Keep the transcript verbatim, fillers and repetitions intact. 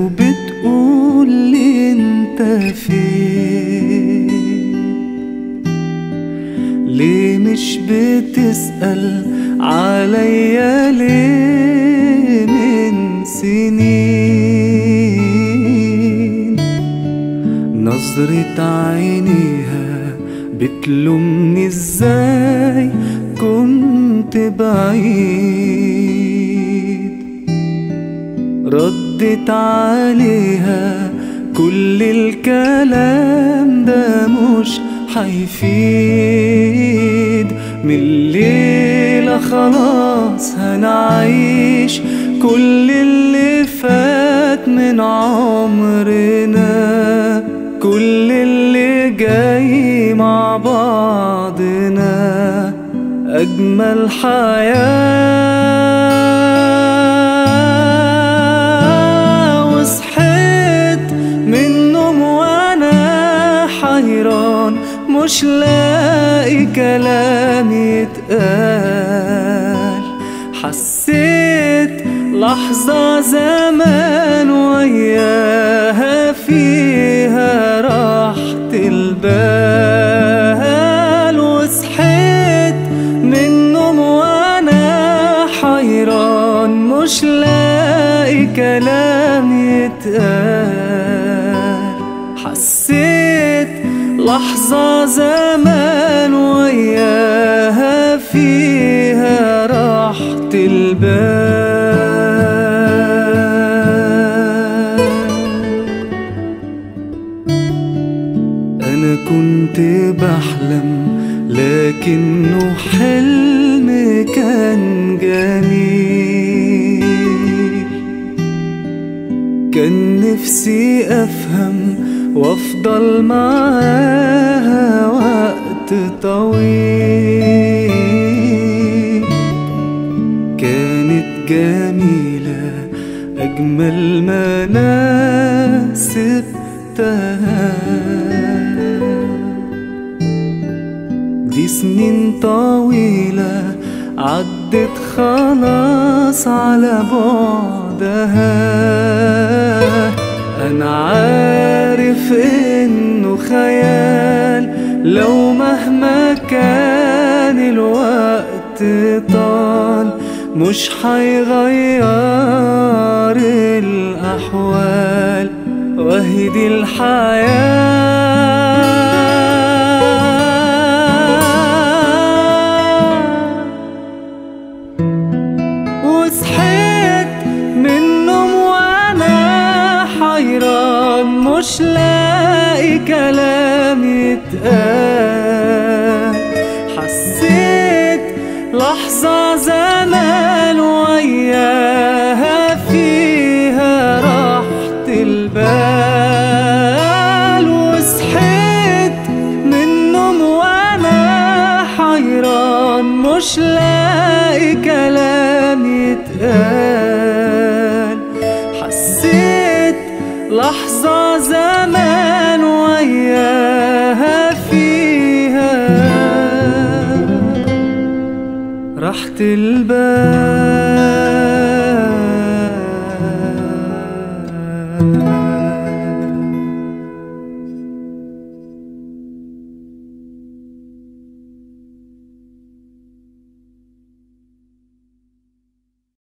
وبتقول لي انت فين؟ ليه مش بتسأل عليا ليه من سنين؟ نظرة عينيها بتلومني ازاي كنت بعيد، ردت عليها كل الكلام ده مش حيفيد. من الليلة خلاص هنعيش كل اللي فات من عمرنا، كل اللي جاي مع بعضنا أجمل حياة. وصحيت من النوم وأنا حيران مش لاقي كلام يتقال، حسيت لحظة زمان وياها فيها راحة البال. وصحيت من النوم وأنا حيران مش لاقي كلام يتقال، حسيت لحظة زمان وياها فيها راحة البال. أنا كنت بحلم لكنه حلم كان جميل، كان نفسي أفهم وافضل معاها وقت طويل. كانت جميلة أجمل ما أنا سبتها، دي سنين طويلة عدت خلاص على بعدها. أنا عارف إنه خيال لو مهما كان الوقت طال، مش حيغير الأحوال وهي دي الحياة. وصحيت من النوم وأنا حيران مش لاقي كلام يتقال، حسيت لحظة زمان وياها فيها راحة البال. وصحيت من النوم وأنا حيران مش لاقي كلام يتقال، حسيت لحظة زمان وياها فيها راحة البال.